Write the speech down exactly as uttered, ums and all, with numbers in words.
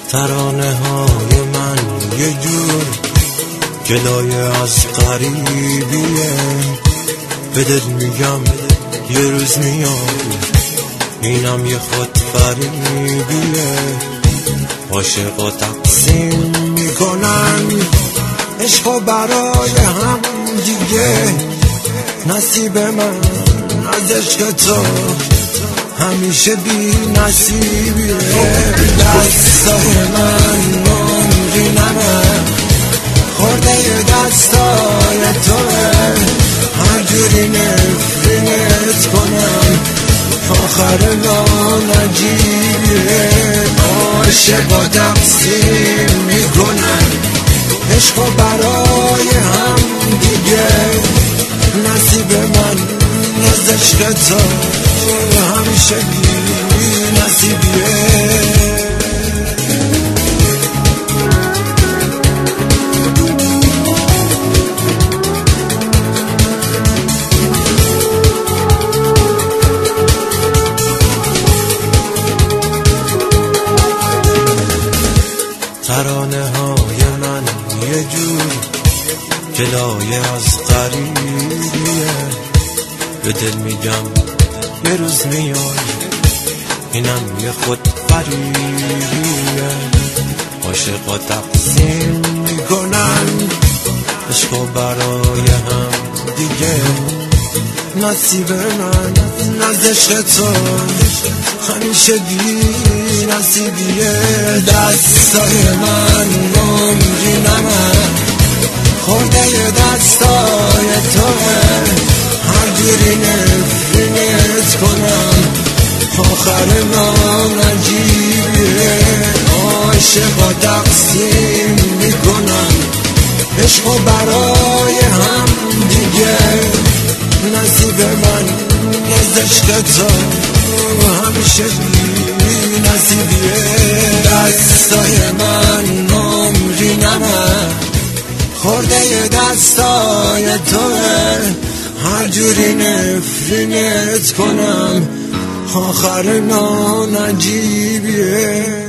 ترانه های من یه جور گلایه از غریبیه، به دل میگم یه روز میاد اینم یه خود فریبیه. عاشقا تقسیم میکنن عشقو برای هم دیگه، نصیب من از عشق تو همیشه بی نصیبیه. دستای من عمری نمه خورده دستای توه، هر جوری نفرینت کنم آخر ناجیبیه. عاشقا تقسیم میکنن عشقو برای هم دیگه، نصیب من از عشق تو همیشه بی نصیبیه. ترانه های من یه جور گلایه از غریبیه، به دل میگم یه روز میاد اینم یه خود فریبیه. عاشقا تقسیم میکنن عشقو برای هم دیگه، نصیب من از عشق تو همیشه بی نصیبیه. دستای من عمری نمه خورده دستای توه، هر جوری نفرینت کنم آخر ناجیبیه. عاشقا تقسیم میکنن عشقو برای هم دیگه، نصیب من از عشق تو همیشه بی نصیبیه. دستای من عمری نمه خورده دستای توه، هر جوری نفرینت کنم آخر ناجیبیه.